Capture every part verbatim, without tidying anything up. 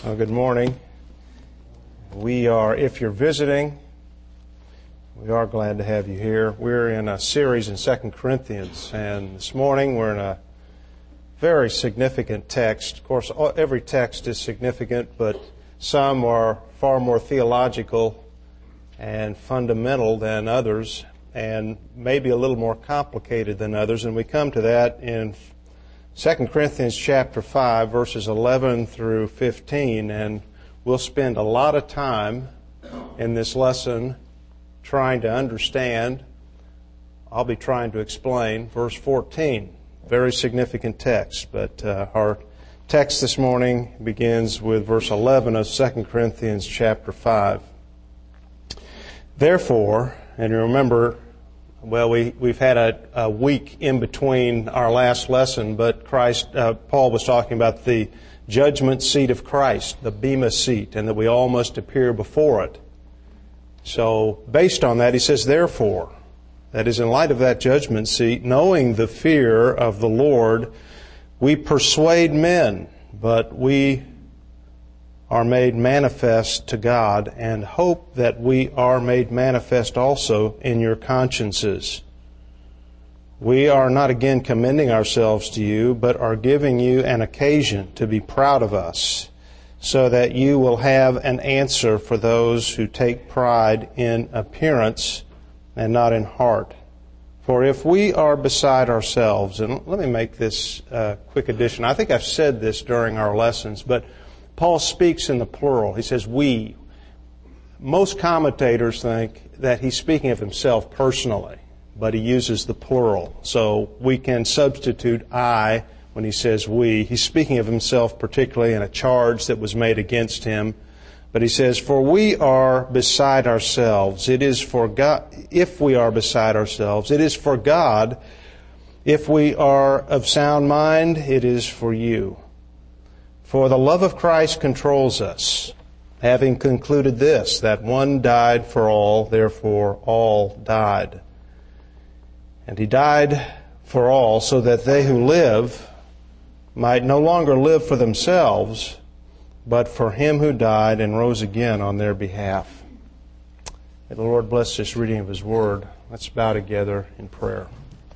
Well, good morning. We are, if you're visiting, we are glad to have you here. We're in a series in Second Corinthians, and this morning we're in a very significant text. Of course, every text is significant, but some are far more theological and fundamental than others, and maybe a little more complicated than others. And we come to that in Second Corinthians chapter five, verses eleven through fifteen, and we'll spend a lot of time in this lesson trying to understand. I'll be trying to explain verse fourteen. Very significant text, but uh, our text this morning begins with verse eleven of Second Corinthians chapter five. Therefore, and you remember, well, we, we've had a, a week in between our last lesson, but Christ, uh, Paul was talking about the judgment seat of Christ, the Bema seat, and that we all must appear before it. So, based on that, he says, therefore, that is, in light of that judgment seat, knowing the fear of the Lord, we persuade men, but we are made manifest to God, and hope that we are made manifest also in your consciences. We are not again commending ourselves to you, but are giving you an occasion to be proud of us, so that you will have an answer for those who take pride in appearance and not in heart. For if we are beside ourselves, and let me make this uh, quick addition. I think I've said this during our lessons, but Paul speaks in the plural. He says we. Most commentators think that he's speaking of himself personally, but he uses the plural. So we can substitute I when he says we. He's speaking of himself particularly in a charge that was made against him. But he says, for we are beside ourselves. It is for God, if we are beside ourselves, it is for God. If we are of sound mind, it is for you. For the love of Christ controls us, having concluded this, that one died for all, therefore all died. And he died for all, so that they who live might no longer live for themselves, but for him who died and rose again on their behalf. May the Lord bless this reading of his word. Let's bow together in prayer.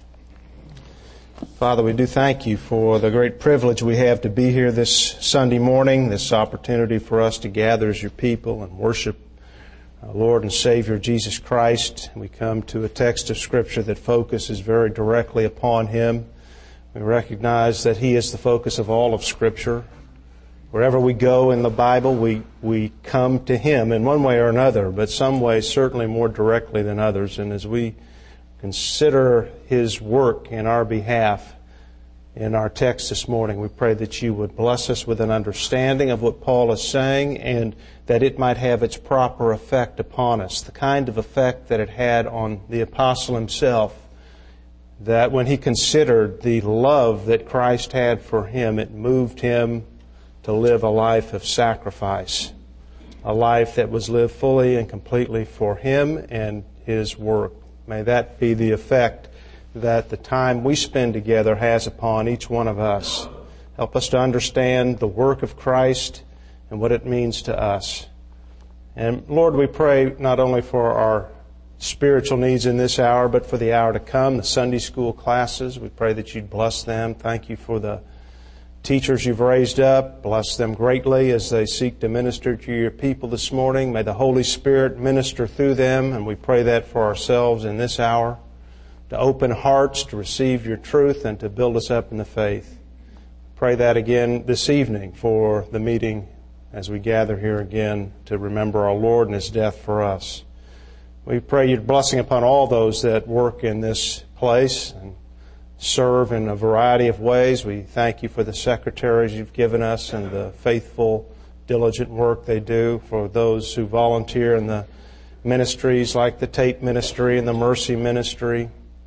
Father, we do thank you for the great privilege we have to be here this Sunday morning, this opportunity for us to gather as your people and worship our Lord and Savior Jesus Christ. We come to a text of Scripture that focuses very directly upon him. We recognize that he is the focus of all of Scripture. Wherever we go in the Bible, we, we come to him in one way or another, but some ways certainly more directly than others. And as we consider his work in our behalf in our text this morning, we pray that you would bless us with an understanding of what Paul is saying, and that it might have its proper effect upon us, the kind of effect that it had on the apostle himself, that when he considered the love that Christ had for him, it moved him to live a life of sacrifice, a life that was lived fully and completely for him and his work. May that be the effect that the time we spend together has upon each one of us. Help us to understand the work of Christ and what it means to us. And Lord, we pray not only for our spiritual needs in this hour, but for the hour to come, the Sunday school classes. We pray that you'd bless them. Thank you for the teachers you've raised up. Bless them greatly as they seek to minister to your people this morning. May the Holy Spirit minister through them, and we pray that for ourselves in this hour, to open hearts to receive your truth and to build us up in the faith. Pray that again this evening for the meeting as we gather here again to remember our Lord and his death for us. We pray your blessing upon all those that work in this place and serve in a variety of ways. We thank you for the secretaries you've given us and the faithful, diligent work they do, for those who volunteer in the ministries like the Tate Ministry and the Mercy Ministry,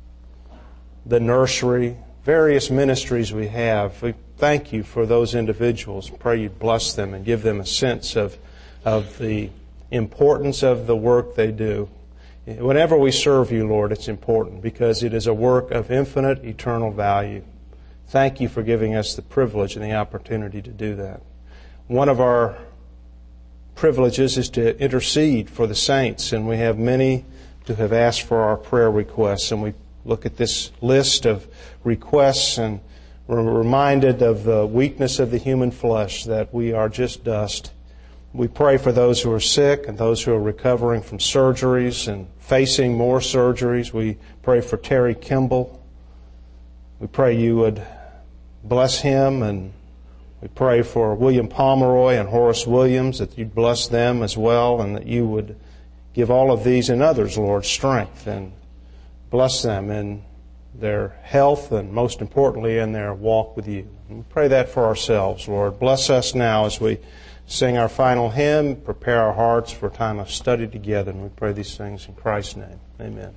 the nursery, various ministries we have. We thank you for those individuals. Pray you bless them and give them a sense of, of the importance of the work they do. Whenever we serve you, Lord, it's important because it is a work of infinite, eternal value. Thank you for giving us the privilege and the opportunity to do that. One of our privileges is to intercede for the saints, and we have many to have asked for our prayer requests. And we look at this list of requests and we're reminded of the weakness of the human flesh, that we are just dust. We pray for those who are sick and those who are recovering from surgeries and facing more surgeries. We pray for Terry Kimball. We pray you would bless him, and we pray for William Pomeroy and Horace Williams, that you'd bless them as well, and that you would give all of these and others, Lord, strength, and bless them in their health and, most importantly, in their walk with you. And we pray that for ourselves, Lord. Bless us now as we sing our final hymn, prepare our hearts for a time of study together, and we pray these things in Christ's name. Amen.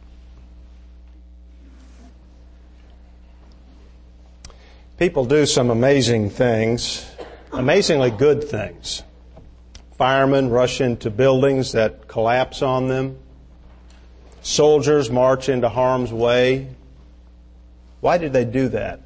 People do some amazing things, amazingly good things. Firemen rush into buildings that collapse on them. Soldiers march into harm's way. Why did they do that?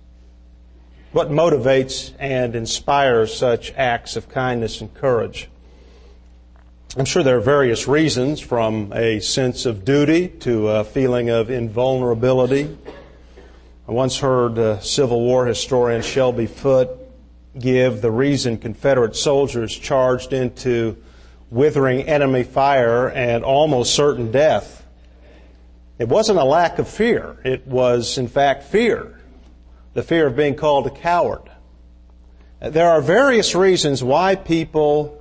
What motivates and inspires such acts of kindness and courage? I'm sure there are various reasons, from a sense of duty to a feeling of invulnerability. I once heard uh, Civil War historian Shelby Foote give the reason Confederate soldiers charged into withering enemy fire and almost certain death. It wasn't a lack of fear. It was, in fact, fear. The fear of being called a coward. There are various reasons why people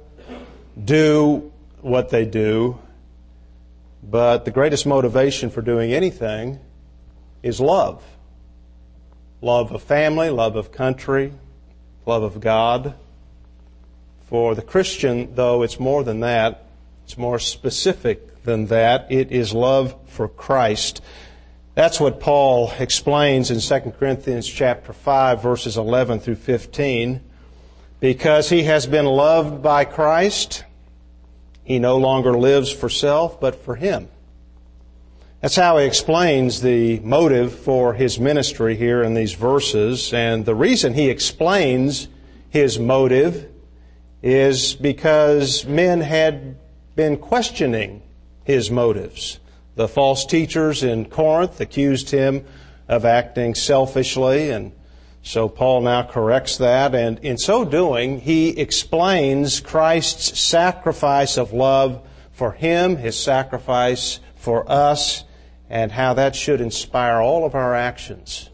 do what they do, but the greatest motivation for doing anything is love. Love of family, love of country, love of God. For the Christian, though, it's more than that. It's more specific than that. It is love for Christ. That's what Paul explains in Second Corinthians chapter five, verses eleven through fifteen. Because he has been loved by Christ, he no longer lives for self, but for Him. That's how he explains the motive for his ministry here in these verses. And the reason he explains his motive is because men had been questioning his motives. The false teachers in Corinth accused him of acting selfishly, and so Paul now corrects that. And in so doing, he explains Christ's sacrifice of love for him, His sacrifice for us, and how that should inspire all of our actions.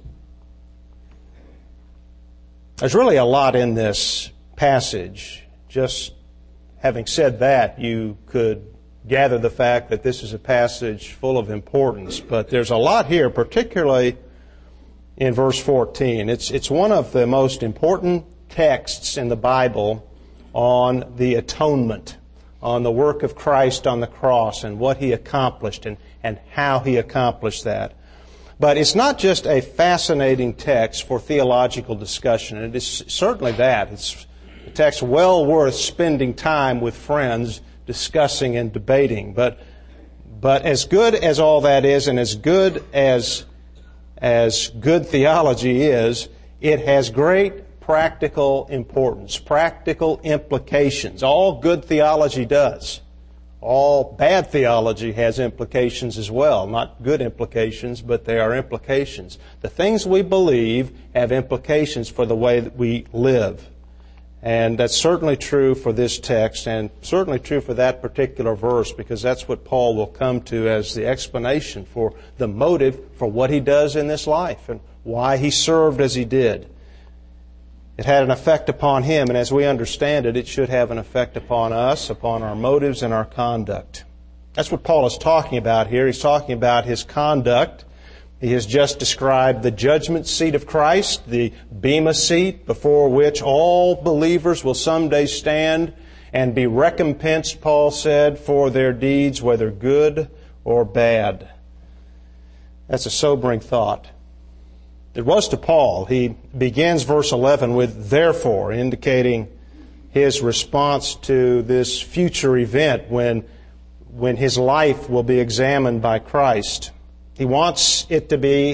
There's really a lot in this passage. Just having said that, you could gather the fact that this is a passage full of importance. But there's a lot here, particularly in verse fourteen. It's, it's one of the most important texts in the Bible on the atonement, on the work of Christ on the cross and what He accomplished and, and how He accomplished that. But it's not just a fascinating text for theological discussion. It is certainly that. It's a text well worth spending time with friends discussing and debating. But but as good as all that is, and as good as as good theology is, it has great practical importance, practical implications. All good theology does. All bad theology has implications as well. Not good implications, but they are implications. The things we believe have implications for the way that we live. And that's certainly true for this text, and certainly true for that particular verse, because that's what Paul will come to as the explanation for the motive for what he does in this life and why he served as he did. It had an effect upon him, and as we understand it, it should have an effect upon us, upon our motives and our conduct. That's what Paul is talking about here. He's talking about his conduct. He has just described the judgment seat of Christ, the bema seat before which all believers will someday stand and be recompensed, Paul said, for their deeds, whether good or bad. That's a sobering thought. It was to Paul. He begins verse eleven with therefore, indicating his response to this future event when, when his life will be examined by Christ. He wants it to be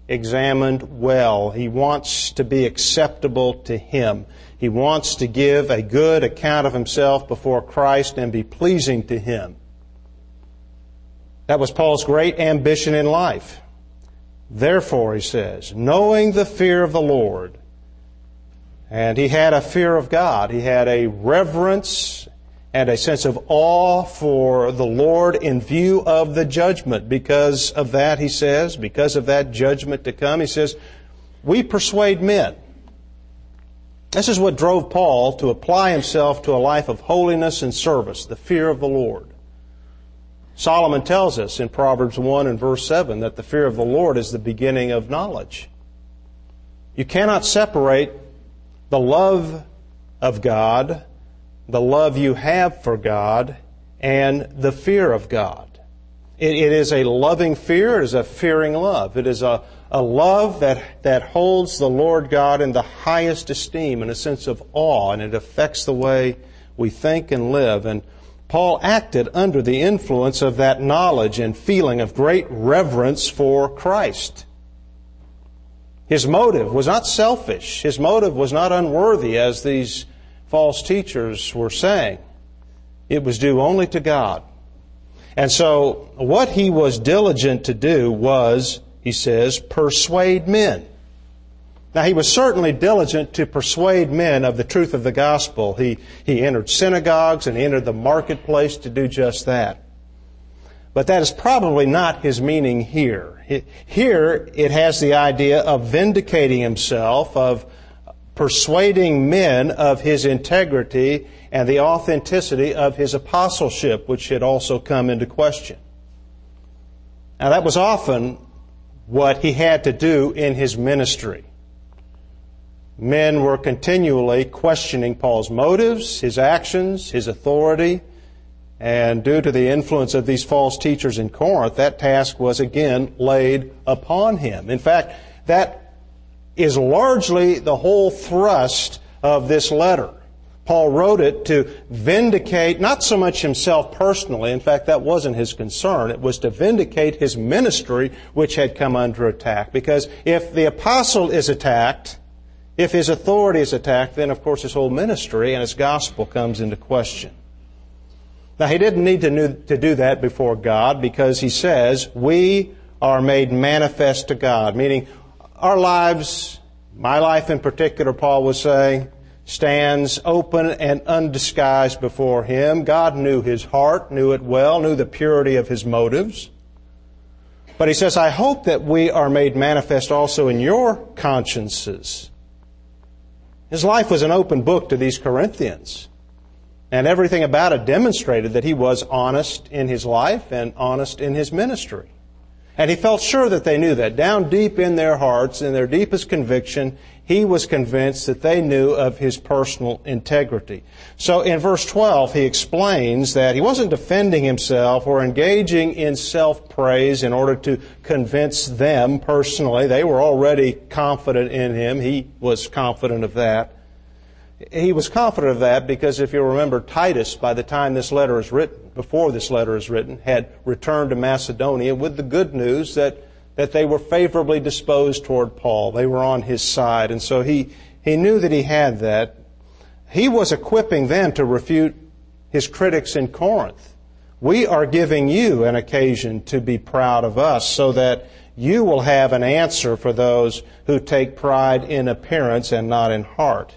examined well. He wants to be acceptable to Him. He wants to give a good account of himself before Christ and be pleasing to Him. That was Paul's great ambition in life. Therefore, he says, knowing the fear of the Lord. And he had a fear of God. He had a reverence and a sense of awe for the Lord in view of the judgment. Because of that, he says, because of that judgment to come, he says, we persuade men. This is what drove Paul to apply himself to a life of holiness and service, the fear of the Lord. Solomon tells us in Proverbs one and verse seven that the fear of the Lord is the beginning of knowledge. You cannot separate the love of God, the love you have for God, and the fear of God. It, it is a loving fear. It is a fearing love. It is a, a love that, that holds the Lord God in the highest esteem, in a sense of awe, and it affects the way we think and live. And Paul acted under the influence of that knowledge and feeling of great reverence for Christ. His motive was not selfish. His motive was not unworthy, as these false teachers were saying. It was due only to God. And so what he was diligent to do was, he says, persuade men. Now, he was certainly diligent to persuade men of the truth of the gospel. He, he entered synagogues and he entered the marketplace to do just that. But that is probably not his meaning here. Here, it has the idea of vindicating himself, of persuading men of his integrity and the authenticity of his apostleship, which had also come into question. Now, that was often what he had to do in his ministry. Men were continually questioning Paul's motives, his actions, his authority, and due to the influence of these false teachers in Corinth, that task was again laid upon him. In fact, that is largely the whole thrust of this letter. Paul wrote it to vindicate not so much himself personally, in fact that wasn't his concern, it was to vindicate his ministry which had come under attack. Because if the apostle is attacked, if his authority is attacked, then of course his whole ministry and his gospel comes into question. Now he didn't need to do that before God, because he says, we are made manifest to God, meaning our lives, my life in particular, Paul was saying, stands open and undisguised before Him. God knew his heart, knew it well, knew the purity of his motives. But he says, I hope that we are made manifest also in your consciences. His life was an open book to these Corinthians. And everything about it demonstrated that he was honest in his life and honest in his ministry. And he felt sure that they knew that. Down deep in their hearts, in their deepest conviction, he was convinced that they knew of his personal integrity. So in verse twelve, he explains that he wasn't defending himself or engaging in self-praise in order to convince them personally. They were already confident in him. He was confident of that. He was confident of that because if you remember, Titus, by the time this letter is written, before this letter is written, had returned to Macedonia with the good news that, that they were favorably disposed toward Paul. They were on his side. And so he, he knew that he had that. He was equipping them to refute his critics in Corinth. We are giving you an occasion to be proud of us so that you will have an answer for those who take pride in appearance and not in heart.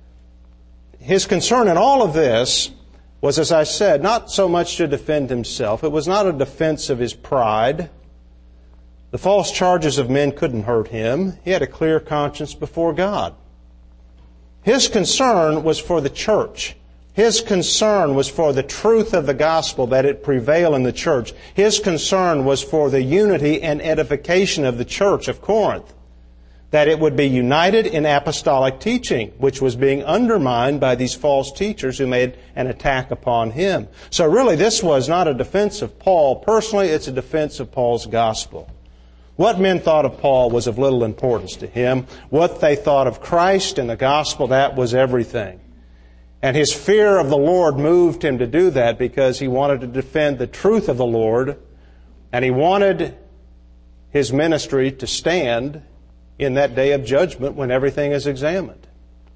His concern in all of this was, as I said, not so much to defend himself. It was not a defense of his pride. The false charges of men couldn't hurt him. He had a clear conscience before God. His concern was for the church. His concern was for the truth of the gospel, that it prevail in the church. His concern was for the unity and edification of the church of Corinth, that it would be united in apostolic teaching, which was being undermined by these false teachers who made an attack upon him. So really, this was not a defense of Paul personally, it's a defense of Paul's gospel. What men thought of Paul was of little importance to him. What they thought of Christ and the gospel, that was everything. And his fear of the Lord moved him to do that because he wanted to defend the truth of the Lord, and he wanted his ministry to stand in that day of judgment when everything is examined.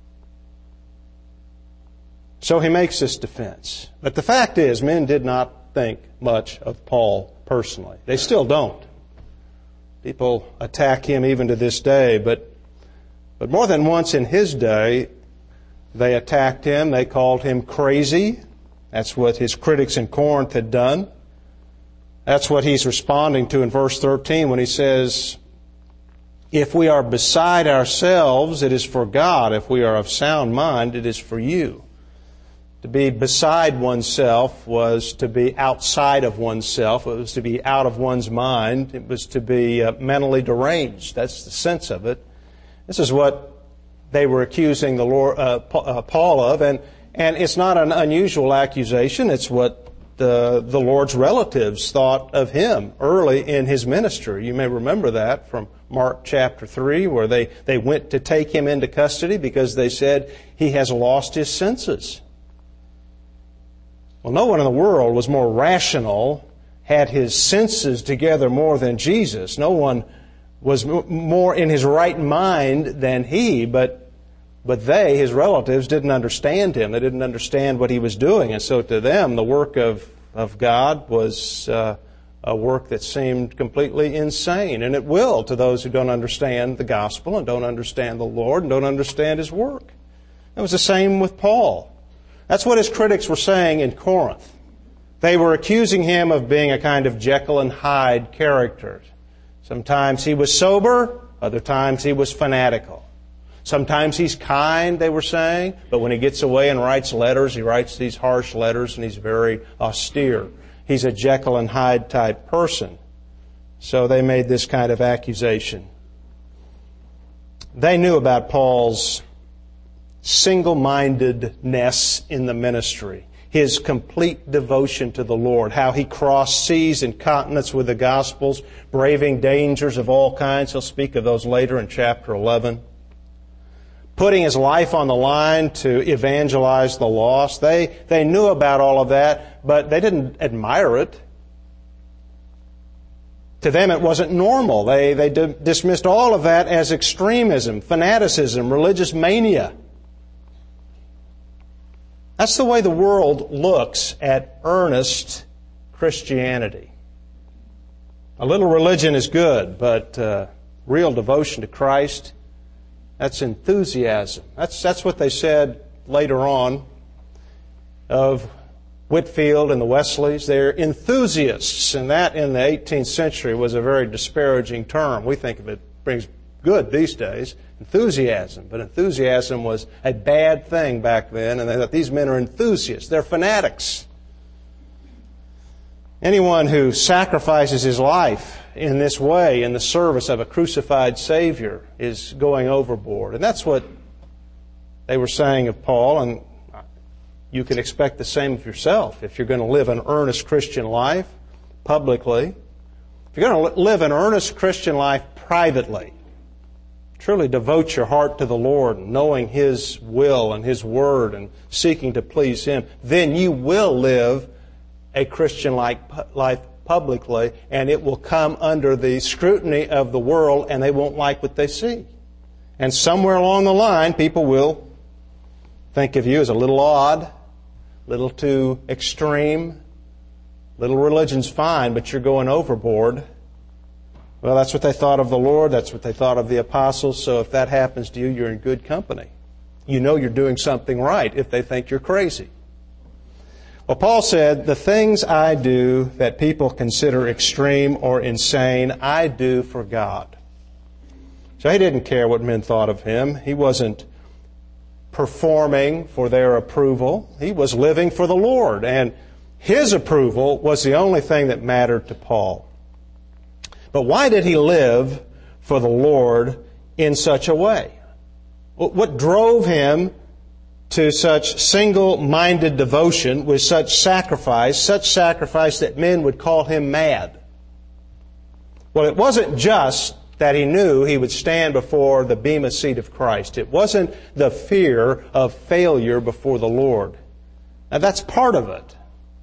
So he makes this defense. But the fact is, men did not think much of Paul personally. They still don't. People attack him even to this day, but but more than once in his day, they attacked him. They called him crazy. That's what his critics in Corinth had done. That's what he's responding to in verse thirteen when he says, if we are beside ourselves, it is for God. If we are of sound mind, it is for you. To be beside oneself was to be outside of oneself. It was to be out of one's mind. It was to be uh, mentally deranged. That's the sense of it. This is what they were accusing the Lord, uh, Paul of, and and it's not an unusual accusation. It's what the the Lord's relatives thought of him early in his ministry. You may remember that from Mark chapter three, where they, they went to take him into custody because they said he has lost his senses. Well, no one in the world was more rational, had his senses together more than Jesus. No one was more in his right mind than he, but but they, his relatives, didn't understand him. They didn't understand what he was doing. And so to them, the work of, of God was uh, a work that seemed completely insane. And it will to those who don't understand the gospel and don't understand the Lord and don't understand his work. It was the same with Paul. That's what his critics were saying in Corinth. They were accusing him of being a kind of Jekyll and Hyde character. Sometimes he was sober, other times he was fanatical. Sometimes he's kind, they were saying, but when he gets away and writes letters, he writes these harsh letters and he's very austere. He's a Jekyll and Hyde type person. So they made this kind of accusation. They knew about Paul's single-mindedness in the ministry, his complete devotion to the Lord, how he crossed seas and continents with the Gospels, braving dangers of all kinds. He'll speak of those later in chapter eleven. Putting his life on the line to evangelize the lost. They, they knew about all of that, but they didn't admire it. To them it wasn't normal. They, they d- dismissed all of that as extremism, fanaticism, religious mania. That's the way the world looks at earnest Christianity. A little religion is good, but uh, real devotion to Christ, that's enthusiasm. That's that's what they said later on of Whitefield and the Wesleys. They're enthusiasts, and that in the eighteenth century was a very disparaging term. We think of it brings good these days, enthusiasm. But enthusiasm was a bad thing back then, and they thought these men are enthusiasts. They're fanatics. Anyone who sacrifices his life in this way, in the service of a crucified Savior, is going overboard. And that's what they were saying of Paul, and you can expect the same of yourself if you're going to live an earnest Christian life publicly. If you're going to live an earnest Christian life privately, truly devote your heart to the Lord, knowing His will and His Word and seeking to please Him, then you will live a Christian life publicly, and it will come under the scrutiny of the world, and they won't like what they see. And somewhere along the line, people will think of you as a little odd, a little too extreme. Little religion's fine, but you're going overboard. Well, that's what they thought of the Lord. That's what they thought of the apostles. So if that happens to you, you're in good company. You know you're doing something right if they think you're crazy. Well, Paul said, the things I do that people consider extreme or insane, I do for God. So he didn't care what men thought of him. He wasn't performing for their approval. He was living for the Lord. And His approval was the only thing that mattered to Paul. But why did he live for the Lord in such a way? What drove him to such single-minded devotion with such sacrifice, such sacrifice that men would call him mad? Well, it wasn't just that he knew he would stand before the bema seat of Christ. It wasn't the fear of failure before the Lord. Now, that's part of it.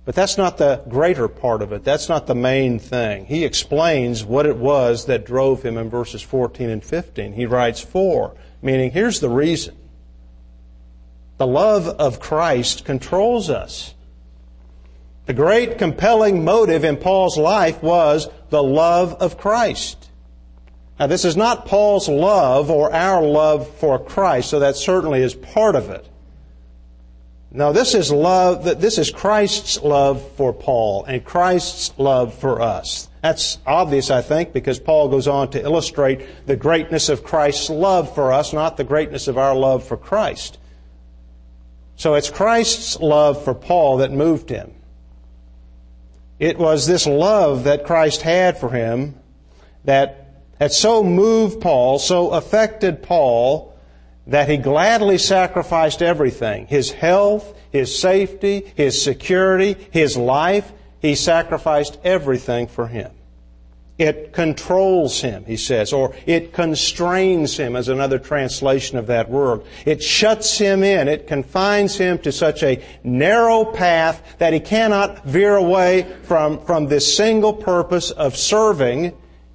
But that's not the greater part of it. That's not the main thing. He explains what it was that drove him in verses fourteen and fifteen. He writes, "For," meaning here's the reason. The love of Christ controls us. The great compelling motive in Paul's life was the love of Christ. Now, this is not Paul's love or our love for Christ, so that certainly is part of it. No, this is love, this is Christ's love for Paul and Christ's love for us. That's obvious, I think, because Paul goes on to illustrate the greatness of Christ's love for us, not the greatness of our love for Christ. So it's Christ's love for Paul that moved him. It was this love that Christ had for him that had so moved Paul, so affected Paul, that he gladly sacrificed everything. His health, his safety, his security, his life. He sacrificed everything for him. It controls him, he says, or it constrains him, as another translation of that word. It shuts him in. It confines him to such a narrow path that he cannot veer away from, from this single purpose of serving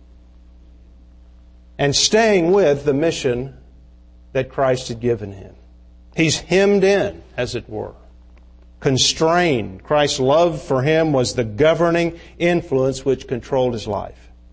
and staying with the mission that Christ had given him. He's hemmed in, as it were, constrained. Christ's love for him was the governing influence which controlled his life.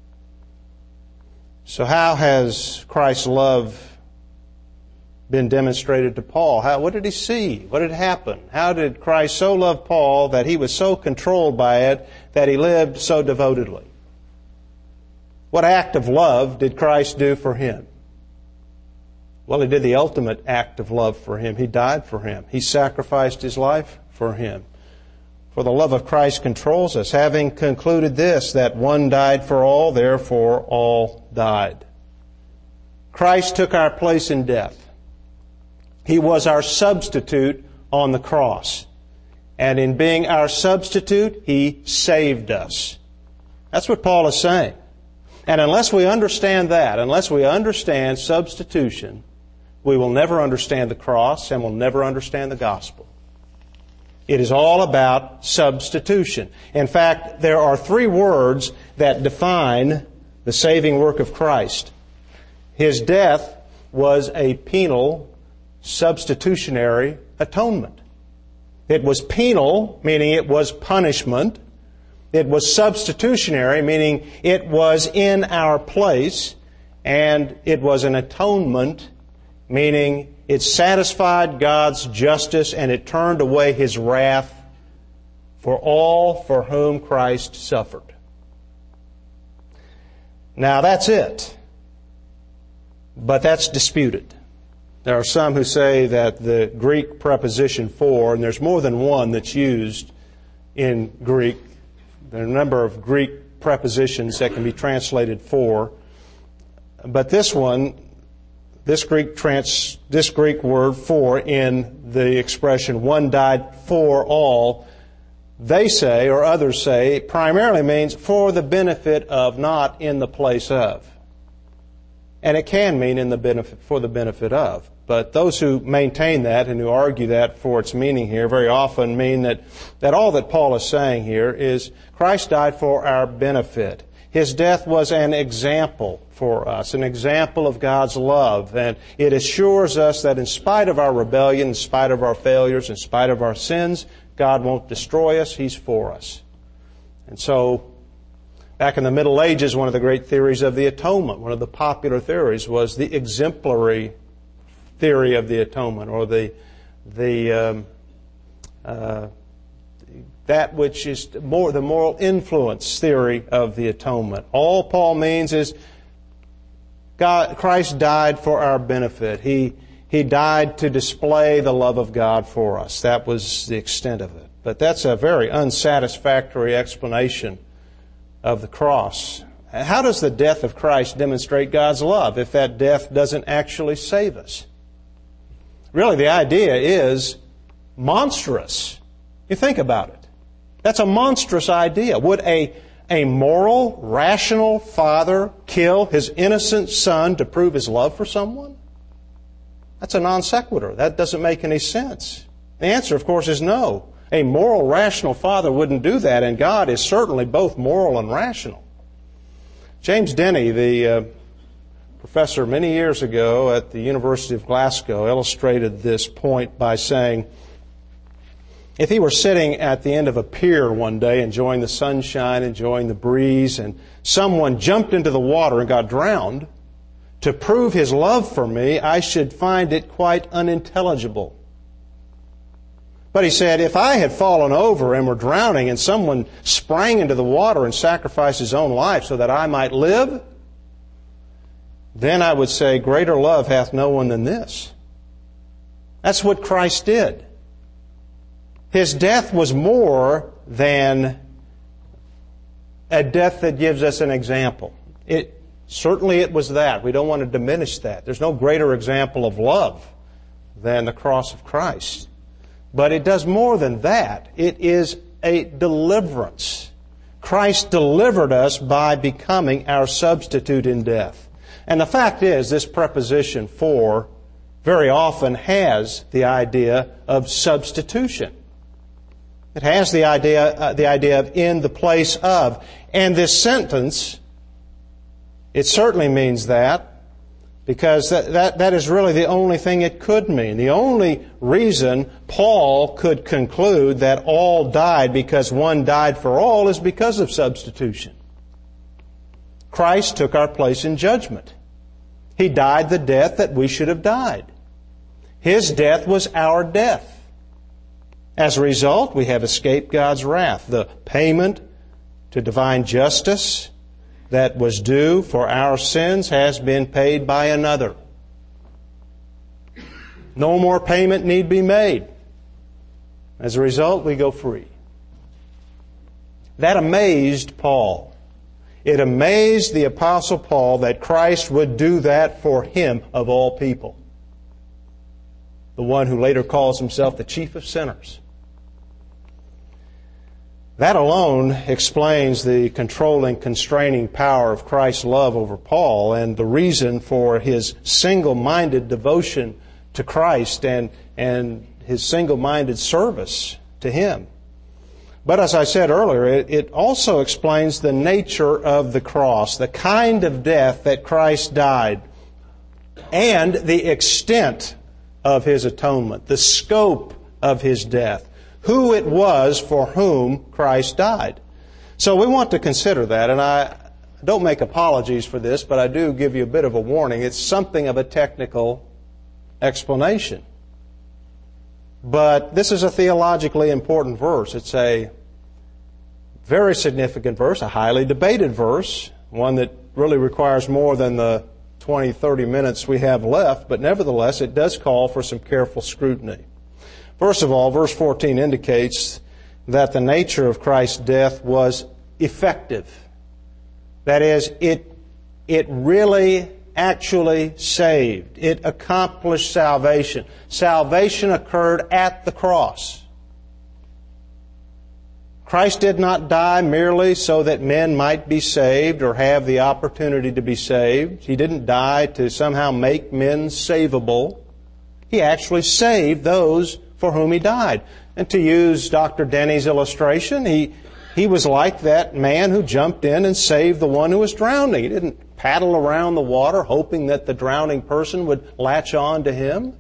So how has Christ's love been demonstrated to Paul? How, what did he see? What had happened? How did Christ so love Paul that he was so controlled by it that he lived so devotedly? What act of love did Christ do for him? Well, he did the ultimate act of love for him. He died for him. He sacrificed his life for him. For the love of Christ controls us, having concluded this, that one died for all, therefore all died. Christ took our place in death. He was our substitute on the cross. And in being our substitute, He saved us. That's what Paul is saying. And unless we understand that, unless we understand substitution, we will never understand the cross and will never understand the gospel. It is all about substitution. In fact, there are three words that define the saving work of Christ. His death was a penal, substitutionary atonement. It was penal, meaning it was punishment. It was substitutionary, meaning it was in our place. And it was an atonement, meaning it satisfied God's justice and it turned away His wrath for all for whom Christ suffered. Now that's it. But that's disputed. There are some who say that the Greek preposition for, and there's more than one that's used in Greek. There are a number of Greek prepositions that can be translated for. But this one, this Greek trans, this Greek word for in the expression one died for all, they say, or others say, primarily means for the benefit of, not in the place of. And it can mean in the benefit, for the benefit of. But those who maintain that and who argue that for its meaning here very often mean that, that all that Paul is saying here is Christ died for our benefit. His death was an example for us, an example of God's love. And it assures us that in spite of our rebellion, in spite of our failures, in spite of our sins, God won't destroy us. He's for us. And so, back in the Middle Ages, one of the great theories of the atonement, one of the popular theories, was the exemplary theory of the atonement, or the the um, uh, that which is more the moral influence theory of the atonement. All Paul means is God, Christ died for our benefit. He He died to display the love of God for us. That was the extent of it. But that's a very unsatisfactory explanation of the cross. How does the death of Christ demonstrate God's love if that death doesn't actually save us? Really, the idea is monstrous. You think about it. That's a monstrous idea. Would a, a moral, rational father kill his innocent son to prove his love for someone? That's a non sequitur. That doesn't make any sense. The answer, of course, is no. A moral, rational father wouldn't do that, and God is certainly both moral and rational. James Denney, the uh, professor many years ago at the University of Glasgow, illustrated this point by saying, if he were sitting at the end of a pier one day enjoying the sunshine, enjoying the breeze, and someone jumped into the water and got drowned, to prove his love for me, I should find it quite unintelligible. But he said, if I had fallen over and were drowning and someone sprang into the water and sacrificed his own life so that I might live, then I would say, greater love hath no one than this. That's what Christ did. His death was more than a death that gives us an example. It certainly it was that. We don't want to diminish that. There's no greater example of love than the cross of Christ. But it does more than that. It is a deliverance. Christ delivered us by becoming our substitute in death. And the fact is, this preposition for very often has the idea of substitution. It has the idea, uh, the idea of in the place of. And this sentence, it certainly means that, because that, that, that is really the only thing it could mean. The only reason Paul could conclude that all died because one died for all is because of substitution. Christ took our place in judgment. He died the death that we should have died. His death was our death. As a result, we have escaped God's wrath. The payment to divine justice that was due for our sins has been paid by another. No more payment need be made. As a result, we go free. That amazed Paul. It amazed the Apostle Paul that Christ would do that for him of all people. The one who later calls himself the chief of sinners. That alone explains the controlling, constraining power of Christ's love over Paul and the reason for his single-minded devotion to Christ and, and his single-minded service to Him. But as I said earlier, it, it also explains the nature of the cross, the kind of death that Christ died, and the extent of His atonement, the scope of His death, who it was for whom Christ died. So we want to consider that, and I don't make apologies for this, but I do give you a bit of a warning. It's something of a technical explanation. But this is a theologically important verse. It's a very significant verse, a highly debated verse, one that really requires more than the twenty, thirty minutes we have left, but nevertheless it does call for some careful scrutiny. First of all, verse fourteen indicates that the nature of Christ's death was effective. That is, it, it really actually saved. It accomplished salvation. Salvation occurred at the cross. Christ did not die merely so that men might be saved or have the opportunity to be saved. He didn't die to somehow make men savable. He actually saved those for whom He died. And to use Doctor Denney's illustration, he, he was like that man who jumped in and saved the one who was drowning. He didn't paddle around the water hoping that the drowning person would latch on to him.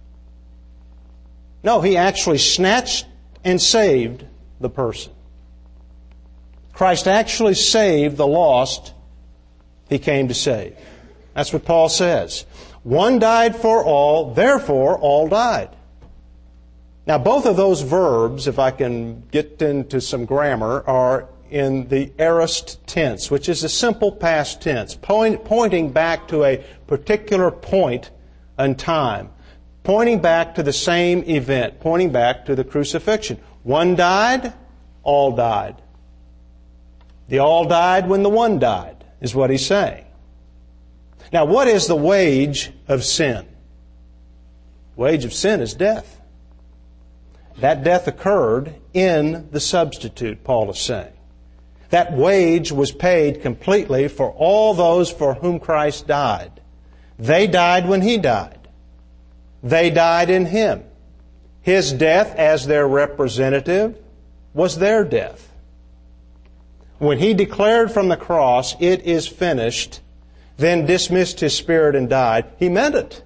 No, He actually snatched and saved the person. Christ actually saved the lost He came to save. That's what Paul says. One died for all, therefore all died. Now, both of those verbs, if I can get into some grammar, are in the aorist tense, which is a simple past tense, point, pointing back to a particular point in time, pointing back to the same event, pointing back to the crucifixion. One died, all died. The all died when the one died, is what he's saying. Now, what is the wage of sin? The wage of sin is death. That death occurred in the substitute, Paul is saying. That wage was paid completely for all those for whom Christ died. They died when He died. They died in Him. His death as their representative was their death. When He declared from the cross, "It is finished," then dismissed His spirit and died, He meant it.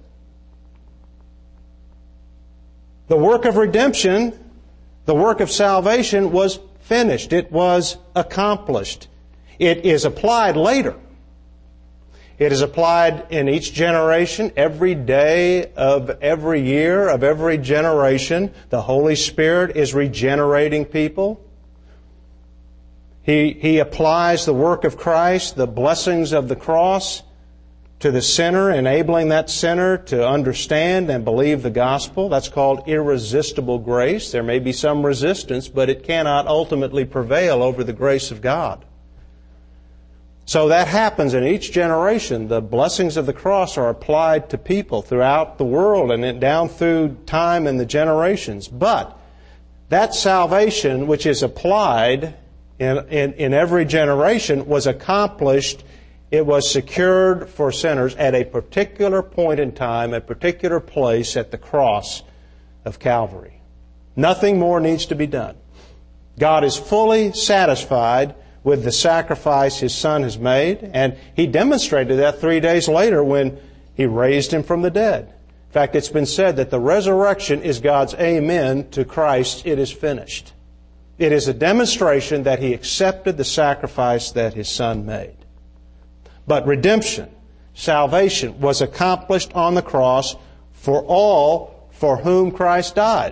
The work of redemption, the work of salvation was finished. It was accomplished. It is applied later. It is applied in each generation, every day of every year of every generation. The Holy Spirit is regenerating people. He, he applies the work of Christ, the blessings of the cross, to the sinner, enabling that sinner to understand and believe the gospel. That's called irresistible grace. There may be some resistance, but it cannot ultimately prevail over the grace of God. So that happens in each generation. The blessings of the cross are applied to people throughout the world and down through time and the generations. But that salvation which is applied in, in, in every generation was accomplished. It was secured for sinners at a particular point in time, a particular place at the cross of Calvary. Nothing more needs to be done. God is fully satisfied with the sacrifice His Son has made, and He demonstrated that three days later when He raised Him from the dead. In fact, it's been said that the resurrection is God's amen to Christ, "It is finished." It is a demonstration that He accepted the sacrifice that His Son made. But redemption, salvation, was accomplished on the cross for all for whom Christ died.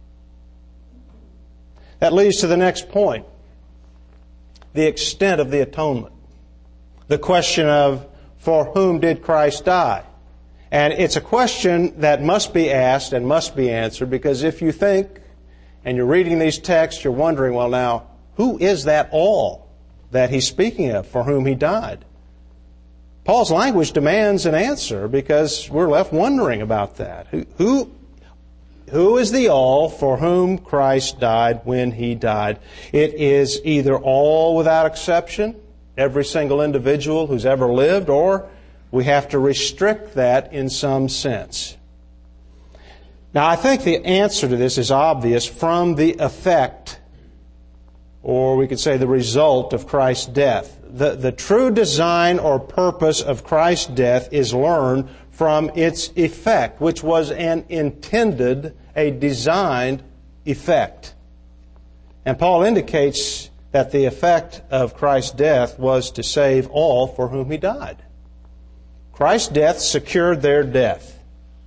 That leads to the next point. The extent of the atonement. The question of, for whom did Christ die? And it's a question that must be asked and must be answered, because if you think, and you're reading these texts, you're wondering, well now, who is that all that he's speaking of, for whom He died? Paul's language demands an answer, because we're left wondering about that. Who, who Who is the all for whom Christ died when He died? It is either all without exception, every single individual who's ever lived, or we have to restrict that in some sense. Now, I think the answer to this is obvious from the effect, or we could say the result, of Christ's death. The, the true design or purpose of Christ's death is learned from its effect, which was an intended, a designed effect. And Paul indicates that the effect of Christ's death was to save all for whom He died. Christ's death secured their death.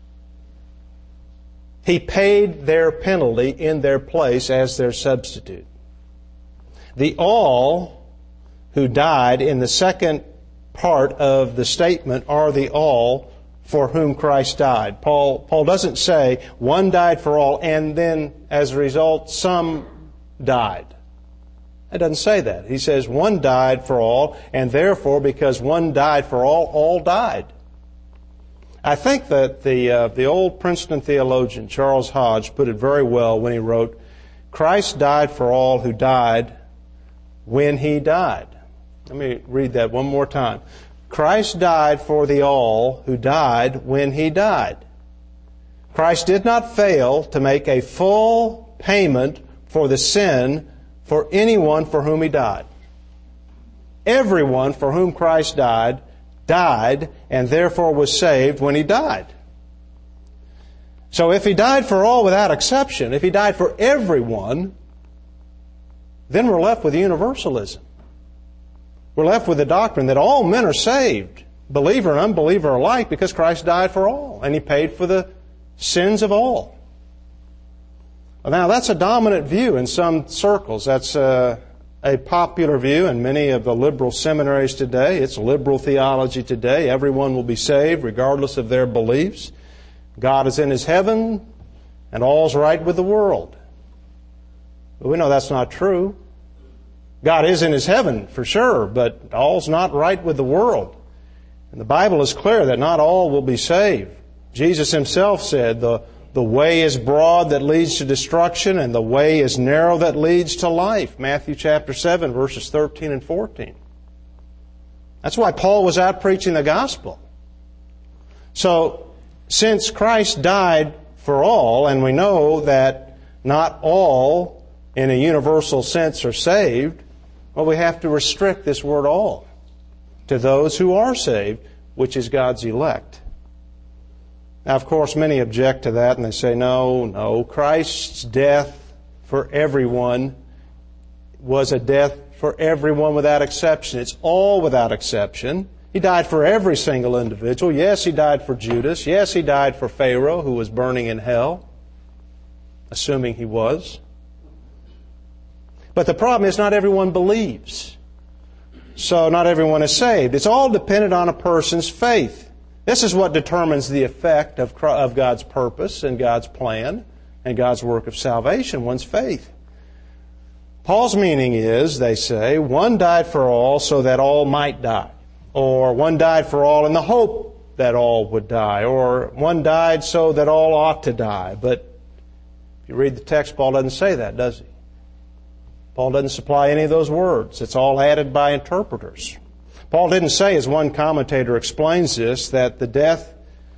He paid their penalty in their place as their substitute. The all who died in the second part of the statement are the all for whom Christ died. Paul, Paul doesn't say one died for all and then as a result some died. It doesn't say that. He says one died for all, and therefore because one died for all, all died. I think that the, uh, the old Princeton theologian Charles Hodge put it very well when he wrote, "Christ died for all who died when He died." Let me read that one more time. Christ died for the all who died when He died. Christ did not fail to make a full payment for the sin for anyone for whom He died. Everyone for whom Christ died, died, and therefore was saved when He died. So if He died for all without exception, if He died for everyone, then we're left with universalism. We're left with the doctrine that all men are saved, believer and unbeliever alike, because Christ died for all, and He paid for the sins of all. Now, that's a dominant view in some circles. That's a, a popular view in many of the liberal seminaries today. It's liberal theology today. Everyone will be saved regardless of their beliefs. God is in His heaven, and all's right with the world. But we know that's not true. God is in His heaven, for sure, but all's not right with the world. And the Bible is clear that not all will be saved. Jesus Himself said, the, the way is broad that leads to destruction, and the way is narrow that leads to life. Matthew chapter seven, verses thirteen and fourteen. That's why Paul was out preaching the gospel. So, since Christ died for all, and we know that not all in a universal sense are saved, well, we have to restrict this word all to those who are saved, which is God's elect. Now, of course, many object to that and they say, no, no, Christ's death for everyone was a death for everyone without exception. It's all without exception. He died for every single individual. Yes, He died for Judas. Yes, He died for Pharaoh, who was burning in hell, assuming he was. But the problem is not everyone believes. So not everyone is saved. It's all dependent on a person's faith. This is what determines the effect of of God's purpose and God's plan and God's work of salvation, one's faith. Paul's meaning is, they say, one died for all so that all might die. Or one died for all in the hope that all would die. Or one died so that all ought to die. But if you read the text, Paul doesn't say that, does he? Paul doesn't supply any of those words. It's all added by interpreters. Paul didn't say, as one commentator explains this, that the death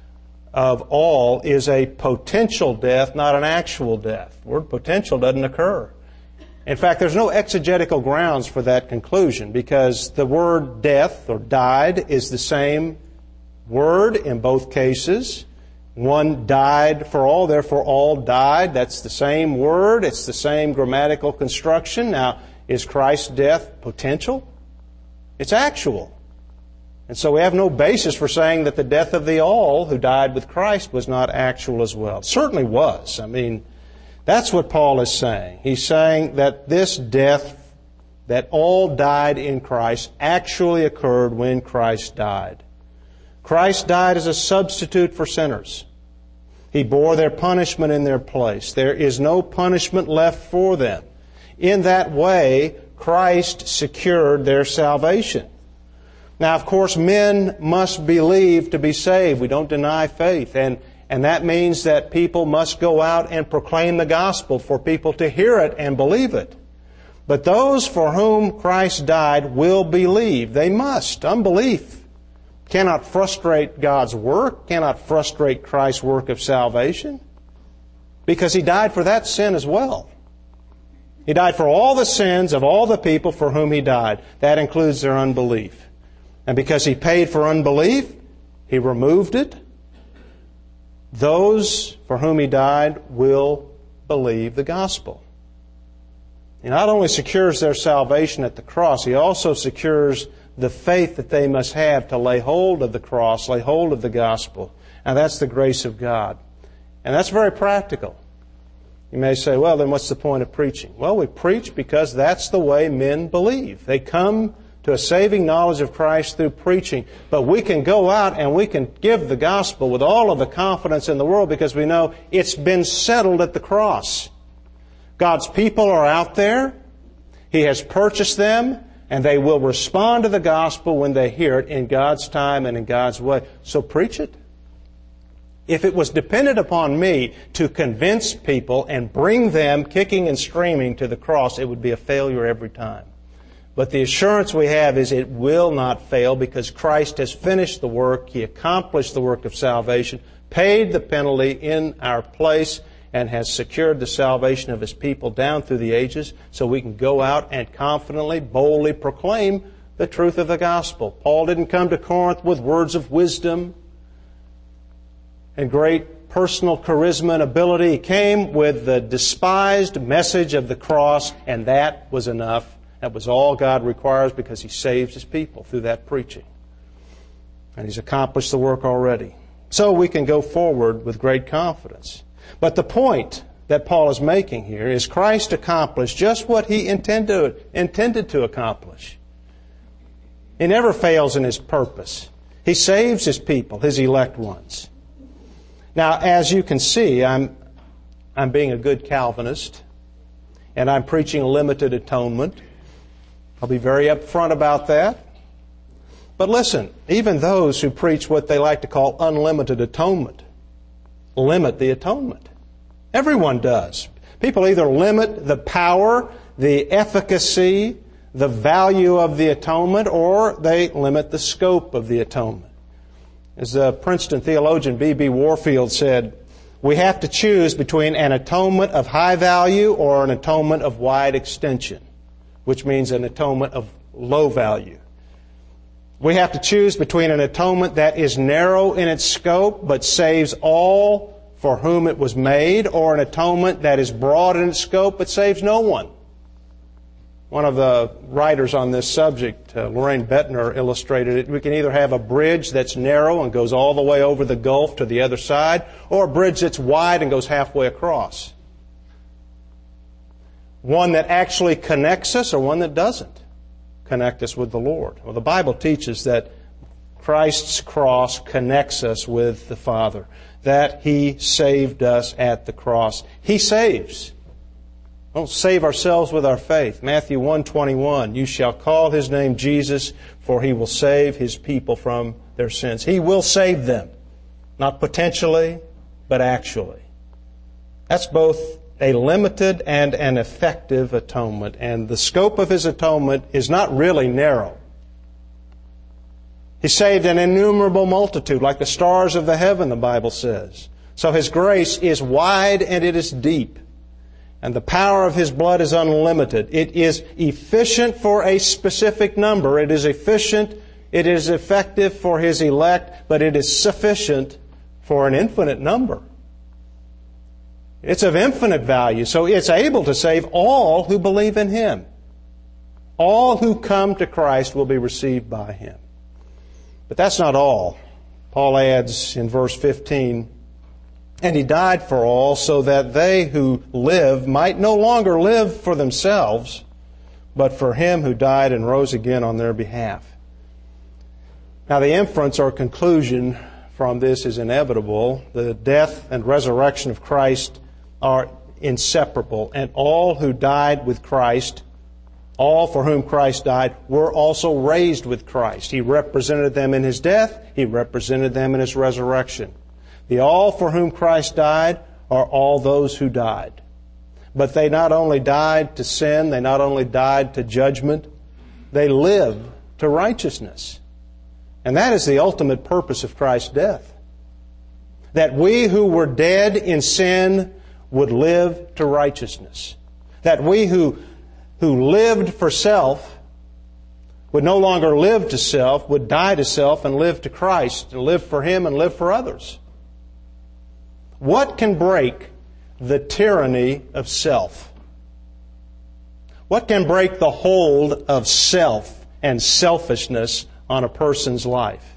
of all is a potential death, not an actual death. The word potential doesn't occur. In fact, there's no exegetical grounds for that conclusion because the word death or died is the same word in both cases. One died for all, therefore all died. That's the same word. It's the same grammatical construction. Now, is Christ's death potential? It's actual. And so we have no basis for saying that the death of the all who died with Christ was not actual as well. It certainly was. I mean, that's what Paul is saying. He's saying that this death, that all died in Christ, actually occurred when Christ died. Christ died as a substitute for sinners. He bore their punishment in their place. There is no punishment left for them. In that way, Christ secured their salvation. Now, of course, men must believe to be saved. We don't deny faith. And, and that means that people must go out and proclaim the gospel for people to hear it and believe it. But those for whom Christ died will believe. They must. Unbelief cannot frustrate God's work, cannot frustrate Christ's work of salvation, because He died for that sin as well. He died for all the sins of all the people for whom He died. That includes their unbelief. And because He paid for unbelief, He removed it. Those for whom He died will believe the gospel. He not only secures their salvation at the cross, He also secures the faith that they must have to lay hold of the cross, lay hold of the gospel. And that's the grace of God. And that's very practical. You may say, well, then what's the point of preaching? Well, we preach because that's the way men believe. They come to a saving knowledge of Christ through preaching. But we can go out and we can give the gospel with all of the confidence in the world because we know it's been settled at the cross. God's people are out there. He has purchased them, and they will respond to the gospel when they hear it in God's time and in God's way. So preach it. If it was dependent upon me to convince people and bring them kicking and screaming to the cross, it would be a failure every time. But the assurance we have is it will not fail because Christ has finished the work. He accomplished the work of salvation, paid the penalty in our place, and has secured the salvation of His people down through the ages so we can go out and confidently, boldly proclaim the truth of the gospel. Paul didn't come to Corinth with words of wisdom and great personal charisma and ability. He came with the despised message of the cross, and that was enough. That was all God requires because He saves His people through that preaching. And He's accomplished the work already. So we can go forward with great confidence. But the point that Paul is making here is Christ accomplished just what He intended, intended to accomplish. He never fails in His purpose. He saves His people, His elect ones. Now, as you can see, I'm, I'm being a good Calvinist, and I'm preaching limited atonement. I'll be very upfront about that. But listen, even those who preach what they like to call unlimited atonement limit the atonement. Everyone does. People either limit the power, the efficacy, the value of the atonement, or they limit the scope of the atonement. As the Princeton theologian B B Warfield said, we have to choose between an atonement of high value or an atonement of wide extension, which means an atonement of low value. We have to choose between an atonement that is narrow in its scope but saves all for whom it was made, or an atonement that is broad in its scope but saves no one. One of the writers on this subject, uh, Lorraine Bettner, illustrated it. We can either have a bridge that's narrow and goes all the way over the gulf to the other side, or a bridge that's wide and goes halfway across. One that actually connects us, or one that doesn't connect us with the Lord. Well, the Bible teaches that Christ's cross connects us with the Father, that He saved us at the cross. He saves. We don't save ourselves with our faith. Matthew one twenty-one, you shall call His name Jesus, for He will save His people from their sins. He will save them. Not potentially, but actually. That's both a limited and an effective atonement. And the scope of His atonement is not really narrow. He saved an innumerable multitude, like the stars of the heaven, the Bible says. So His grace is wide and it is deep. And the power of His blood is unlimited. It is efficient for a specific number. It is efficient, it is effective for His elect, but it is sufficient for an infinite number. It's of infinite value, so it's able to save all who believe in Him. All who come to Christ will be received by Him. But that's not all. Paul adds in verse fifteen, and He died for all, so that they who live might no longer live for themselves, but for Him who died and rose again on their behalf. Now the inference or conclusion from this is inevitable. The death and resurrection of Christ are inseparable, and all who died with Christ, all for whom Christ died, were also raised with Christ. He represented them in His death. He represented them in His resurrection. The all for whom Christ died are all those who died. But they not only died to sin, they not only died to judgment, they live to righteousness. And that is the ultimate purpose of Christ's death. That we who were dead in sin would live to righteousness. That we who, who lived for self would no longer live to self, would die to self and live to Christ, and live for Him and live for others. What can break the tyranny of self? What can break the hold of self and selfishness on a person's life?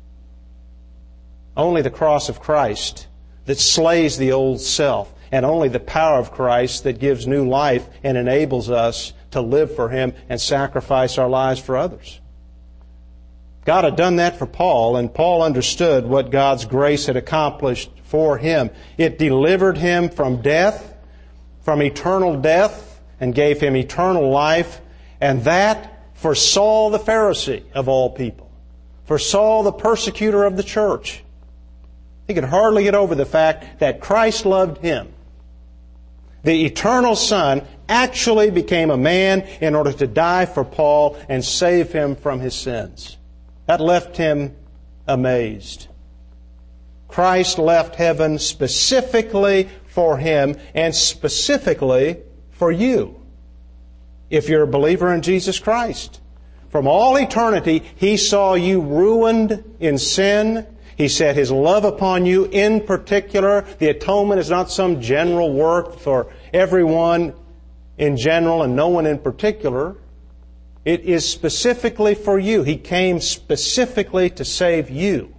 Only the cross of Christ that slays the old self, and only the power of Christ that gives new life and enables us to live for Him and sacrifice our lives for others. God had done that for Paul, and Paul understood what God's grace had accomplished for him. It delivered him from death, from eternal death, and gave him eternal life, and that for Saul the Pharisee of all people, for Saul the persecutor of the church. He could hardly get over the fact that Christ loved him. The eternal Son actually became a man in order to die for Paul and save him from his sins. That left him amazed. Christ left heaven specifically for him and specifically for you, if you're a believer in Jesus Christ. From all eternity, He saw you ruined in sin. He set His love upon you in particular. The atonement is not some general work for everyone in general and no one in particular. It is specifically for you. He came specifically to save you.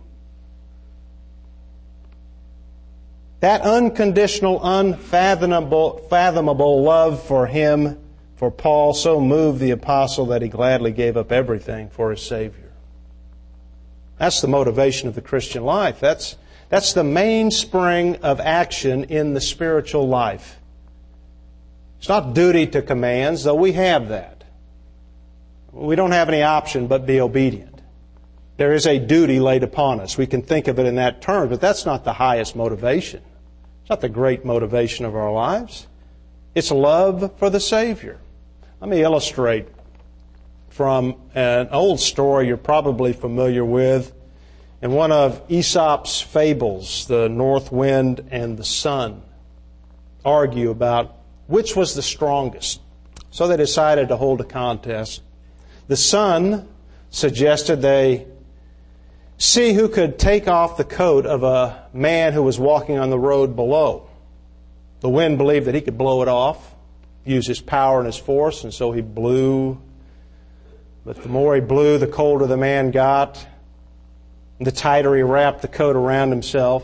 That unconditional, unfathomable fathomable love for Him, for Paul, so moved the apostle that he gladly gave up everything for his Savior. That's the motivation of the Christian life. That's, that's the mainspring of action in the spiritual life. It's not duty to commands, though we have that. We don't have any option but be obedient. There is a duty laid upon us. We can think of it in that term, but that's not the highest motivation. It's not the great motivation of our lives. It's love for the Savior. Let me illustrate from an old story you're probably familiar with. In one of Aesop's fables, the north wind and the sun argue about which was the strongest. So they decided to hold a contest. The sun suggested they see who could take off the coat of a man who was walking on the road below. The wind believed that he could blow it off, use his power and his force, and so he blew. But the more he blew, the colder the man got. The tighter he wrapped the coat around himself.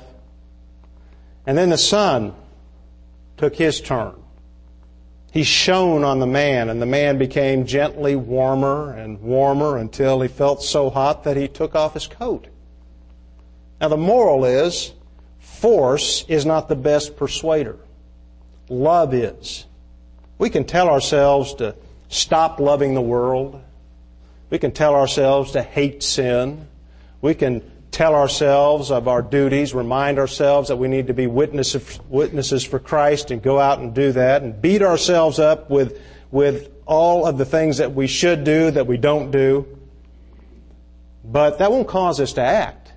And then the sun took his turn. He shone on the man, and the man became gently warmer and warmer until he felt so hot that he took off his coat. Now the moral is, force is not the best persuader. Love is. We can tell ourselves to stop loving the world. We can tell ourselves to hate sin. We can tell ourselves of our duties, remind ourselves that we need to be witnesses witnesses for Christ and go out and do that, and beat ourselves up with, with all of the things that we should do that we don't do. But that won't cause us to act.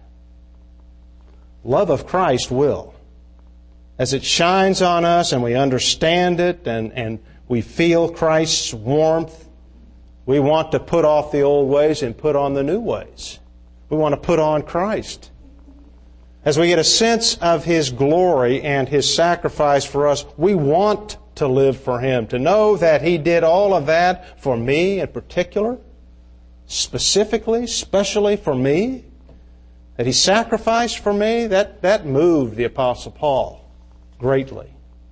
Love of Christ will. As it shines on us and we understand it and, and we feel Christ's warmth, we want to put off the old ways and put on the new ways. We want to put on Christ. As we get a sense of His glory and His sacrifice for us, we want to live for Him. To know that He did all of that for me in particular, specifically, specially for me, that He sacrificed for me, that, that moved the Apostle Paul greatly.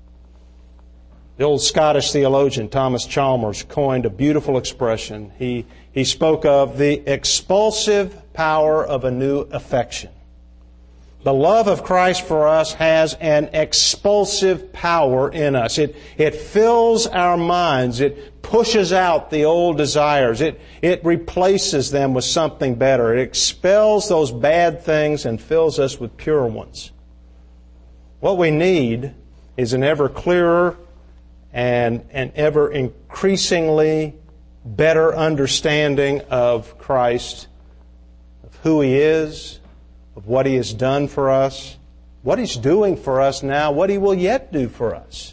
The old Scottish theologian Thomas Chalmers coined a beautiful expression. He, he spoke of the expulsive power of a new affection. The love of Christ for us has an expulsive power in us. It, it fills our minds. It pushes out the old desires. It, it replaces them with something better. It expels those bad things and fills us with pure ones. What we need is an ever clearer and an ever increasingly better understanding of Christ, of who He is, of what He has done for us, what He's doing for us now, what He will yet do for us.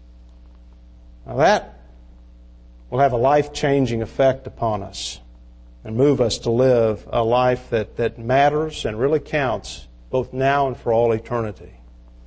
Now that will have a life-changing effect upon us and move us to live a life that, that matters and really counts both now and for all eternity.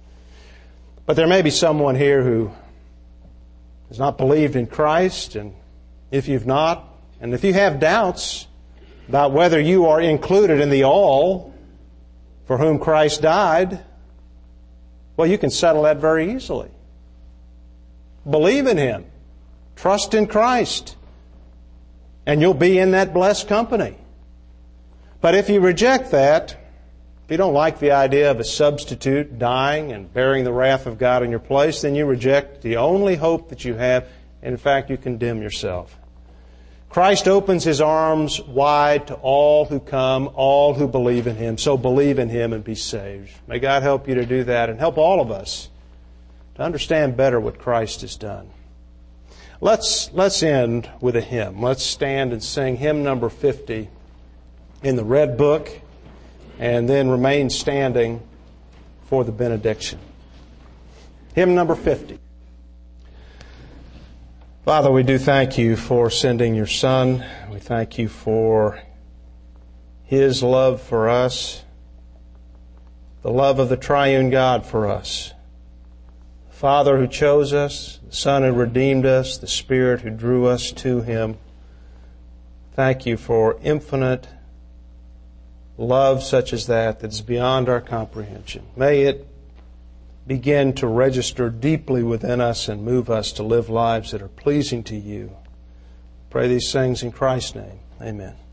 But there may be someone here who has not believed in Christ, and if you've not, and if you have doubts about whether you are included in the all for whom Christ died, well, you can settle that very easily. Believe in Him. Trust in Christ. And you'll be in that blessed company. But if you reject that, if you don't like the idea of a substitute dying and bearing the wrath of God in your place, then you reject the only hope that you have, and in fact you condemn yourself. Christ opens His arms wide to all who come, all who believe in Him. So believe in Him and be saved. May God help you to do that and help all of us to understand better what Christ has done. Let's, let's end with a hymn. Let's stand and sing hymn number fifty in the Red Book, and then remain standing for the benediction. Hymn number fifty. Father, we do thank You for sending Your Son. We thank You for His love for us, the love of the triune God for us. The Father who chose us, the Son who redeemed us, the Spirit who drew us to Him. Thank You for infinite love such as that, that's beyond our comprehension. May it begin to register deeply within us and move us to live lives that are pleasing to You. Pray these things in Christ's name. Amen.